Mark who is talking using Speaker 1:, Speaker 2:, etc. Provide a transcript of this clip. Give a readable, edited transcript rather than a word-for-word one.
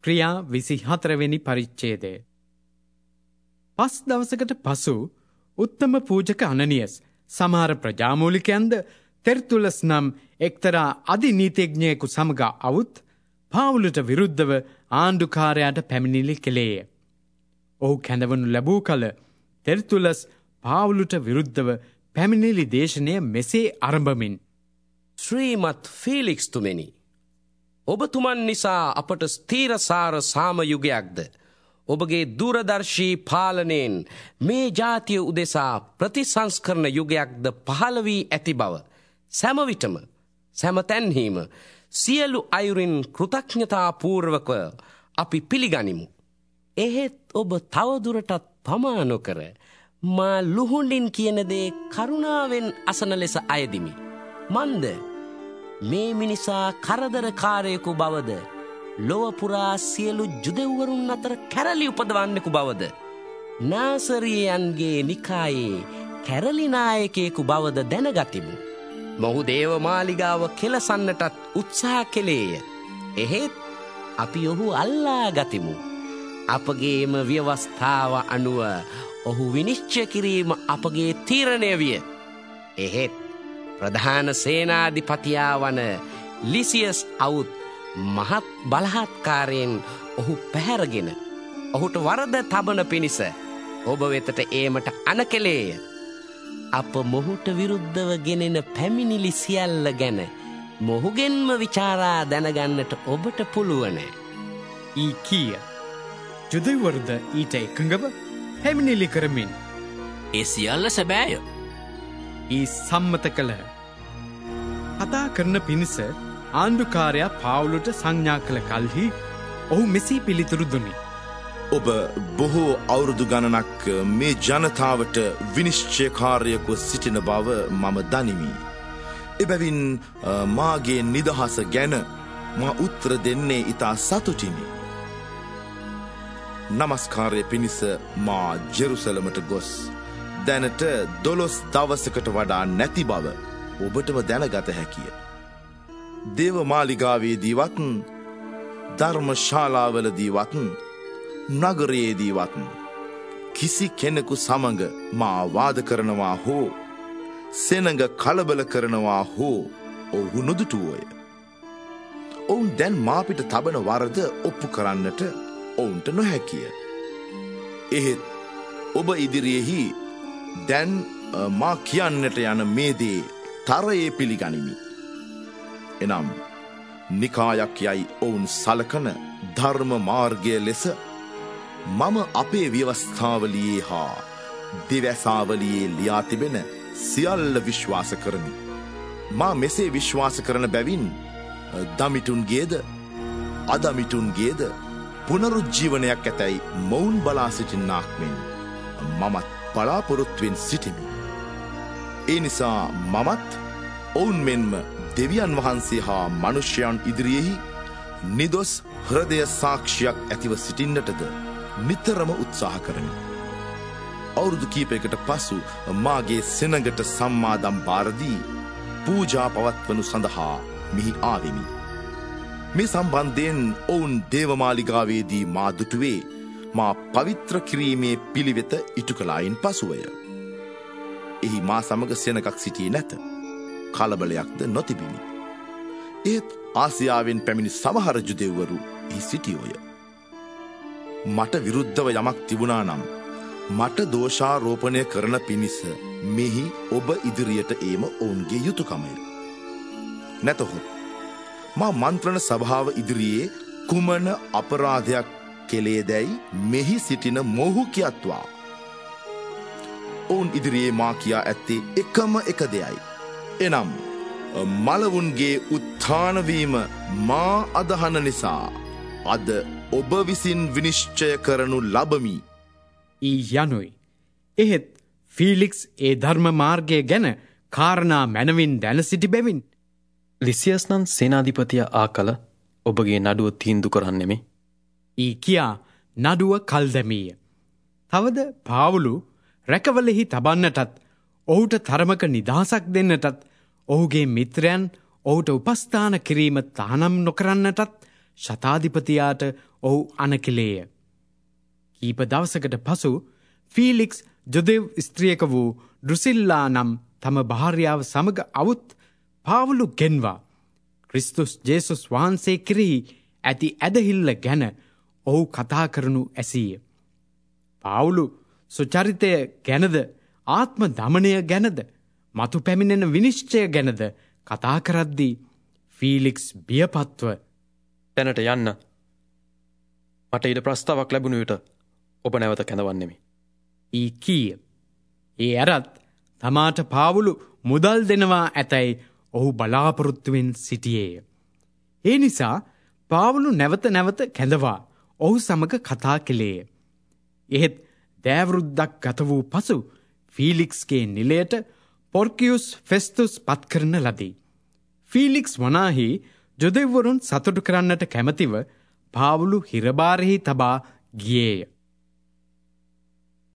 Speaker 1: ක්‍රියා 24 වෙනි පරිච්ඡේදය. 5 දවසකට පසු උත්තම පූජක අනනියස් සමහර ප්‍රජාමූලිකයන්ද තෙර්තුලස් නම් එක්තරා අධිනීතිඥයෙකු සමග අවුත් පාවුලට විරුද්ධව ආණ්ඩුකාරයාට පැමිණිලි කෙළේය. ඔහු කැඳවනු ලැබූ කල තෙර්තුලස් පාවුලට විරුද්ධව පැමිණිලි දේශනය මෙසේ ආරම්භමින්
Speaker 2: ශ්‍රීමත් ෆීලික්ස් තුමෙනි, ඔබතුමන් නිසා අපට ස්ථීරසාර සාමයුගයක්ද ඔබගේ දූරදර්ශී පාලනයෙන් මේ ජාතිය උදෙසා ප්‍රතිසංස්කරණ යුගයක්ද පහළ වී ඇති බව සැමවිටම සැමතැන්හීම සියලු අයුරින් කෘතඥතා පූර්වක අපි පිළිගනිමු. එහෙත් ඔබ තවදුරටත් පමා නොකර මා ලුහුඬින් කියන දේ කරුණාවෙන් අසන ලෙස අයදිමි. මන්ද මේ මිනිසා කරදරකාරයෙකු බවද ලොව පුරා සියලු ජුදෙව්වරුන් අතර කැරලි උපදවන්නෙකු බවද නාසරියයන්ගේ නිකායේ කැරලි නායකයෙකු බවද දැනගතිමු. මොහු දේවමාලිගාව කෙලසන්නටත් උත්සාහ කෙළේය. එහෙත් අපි ඔහු අල්ලා ගතිමු. අපගේම ව්‍යවස්ථාව අනුව ඔහු විනිශ්චය කිරීම අපගේ තීරණය විය. එහෙත් ප්‍රධාන සේනාධිපතියා වන ලිසියස් අවුත් මහත් බලහත්කාරයෙන් ඔහු පැහැරගෙන ඔහුට වරද තබන පිණිස ඔබ වෙතට ඒමට අනකලේය. අප මොහුට විරුද්ධව ගෙනෙන පැමිණිලි සියල්ල ගැන මොහුගෙන්ම විචාරා දැනගන්නට ඔබට පුළුවන.
Speaker 1: ඊ කීය ජුදෙව්වරුද ඊට එකඟව පැමිණිලි කරමින්
Speaker 3: ඒ සියල්ල සැබෑය
Speaker 1: ඊ සම්මත කළහ. කතා කරන පිණිස ආණ්ඩුකාරයා පාවුලට සංඥා කළ කල්හි ඔහු මෙසී පිළිතුරු දුනි.
Speaker 4: ඔබ බොහෝ අවුරුදු ගණනක් මේ ජනතාවට විනිශ්චයකාරයෙකු සිටින බව මම දනිමි. එබැවින් මාගේ නිදහස ගැන මා උත්තර දෙන්නේ ඉතා සතුටිනි. නමස්කාරය පිණිස මා ජෙරුසලමට ගොස් දැනට 12 දවසකට වඩා නැති බව ඔබටම දැනගත හැකිය. දේවමාලිගාවේදීවත් ධර්මශාලාවලදීවත් නගරයේදීවත් කිසි කෙනෙකු සමඟ මා වාද කරනවා හෝ සෙනඟ කලබල කරනවා හෝ ඔහු නොදුටුවෝය. ඔවුන් දැන් මාපිට තබන වරද ඔප්පු කරන්නට ඔවුන්ට නොහැකිය. එහෙත් ඔබ ඉදිරියෙහි දැන් මා කියන්නට යන මේ දේ තරයේ පිළිගනිමි. එනම් නිකායක් යයි ඔවුන් සලකන ධර්ම මාර්ගය ලෙස මම අපේ ව්‍යවස්ථාවලියේ හා දිවැසාවලියේ ලියා තිබෙන සියල්ල විශ්වාස කරමි. මා මෙසේ විශ්වාස කරන බැවින් දමිටුන්ගේද අදමිටුන්ගේද පුනරුජ්ජීවනයක් ඇතැයි මොවුන් බලා සිටින්නාක් මෙන් මමත් බලාපොරොත්තුවෙන් සිටිමි. ඒ නිසා මමත් ඔවුන් මෙන්ම දෙවියන් වහන්සේ හා මනුෂ්‍යයන් ඉදිරියෙහි නිදොස් හෘදය සාක්ෂියක් ඇතිව සිටින්නටද නිතරම උත්සාහ කරමි. අවුරුදු කීපයකට පසු මාගේ සෙනඟට සම්මාදම් බාරදී පූජා පවත්වනු සඳහා මෙහි ආවෙමි. මේ සම්බන්ධයෙන් ඔවුන් දේවමාලිගාවේදී මා දුටුවේ මා පවිත්‍ර කිරීමේ පිළිවෙත ඉටු කළායින් පසුවය. එහි මා සමග සෙනඟක් සිටියේ නැත. කලබලයක්ද නොතිබිනි. ඒත් ආසියාවෙන් පැමිණි සමහර ජුදෙව්වරු එහි සිටියෝය. මට විරුද්ධව යමක් තිබුණා නම් මට දෝෂාරෝපණය කරන පිණිස මෙහි ඔබ ඉදිරියට ඒම ඔවුන්ගේ යුතුයකමය. නැතහොත් මා මන්ත්‍රණ සභාව ඉදිරියේ කුමන අපරාධයක් කෙලේදැයි මෙහි සිටින මොහු කියත්වා. ඔවුන් ඉදිරියේ මා කියා ඇත්තේ එකම එක දෙයයි. එනම් මලවුන්ගේ උත්ථානවීම මා අදහන නිසා අද ඔබ විසින් විනිශ්චය කරනු ලබමි.
Speaker 1: ඊ යනුයි. එහෙත් ෆීලික්ස් ඒ ධර්ම මාර්ගය ගැන කාරණා මැනවින් දැන සිටි බැවින්
Speaker 5: ලිසියස් නම් සේනාධිපතිය ආ කල ඔබගේ නඩුව තීන්දු කරන්නෙමි.
Speaker 1: ඊ කියා නඩුව කල් දැමීය. තවද පාවුලු රැකවලෙහි තබන්නටත් ඔහුට තරමක නිදහසක් දෙන්නටත් ඔහුගේ මිත්‍රයන් ඔහුට උපස්ථාන කිරීම තහනම් නොකරන්නටත් ශතාධිපතියාට ඔහු අනකලේය. කීප දවසකට පසු ෆීලික්ස් ජොදෙව් ස්ත්‍රියක වූ ඩ්‍රුසිල්ලා නම් තම භාර්යාව සමග අවුත් පාවුලු ගෙන්වා ක්‍රිස්තුස් ජේසුස් වහන්සේ කෙරෙහි ඇති ඇදහිල්ල ගැන ඔහු කතා කරනු ඇසීය. පාවුලු සුචරිතය ගැනද ආත්ම දමනය ගැනද මතු පැමිණෙන විනිශ්චය ගැනද කතා කරද්දී ෆීලික්ස් බියපත්ව
Speaker 5: තැනට යන්න. මට ඊට ප්‍රස්තාවක් ලැබුණු විට ඔබ නැවත කැඳවන්නෙමි.
Speaker 1: ඊ කීය. ඒ ඇරත් තමාට පාවුලු මුදල් දෙනවා ඇතැයි ඔහු බලාපොරොත්තුවෙන් සිටියේය. ඒ නිසා පාවුලු නැවත නැවත කැඳවා ඔහු සමග කතා කෙළේය. එහෙත් දෑවරුද්දක් ගත වූ පසු ෆීලික්ස්ගේ නිලයට පොර්කියුස් ෆෙස්තුස් පත් කරන ලදී. ෆීලික්ස් වනාහි ජොදෙව්වරුන් සතුටු කරන්නට කැමතිව පාවුලු හිරබාරෙහි තබා ගියේය.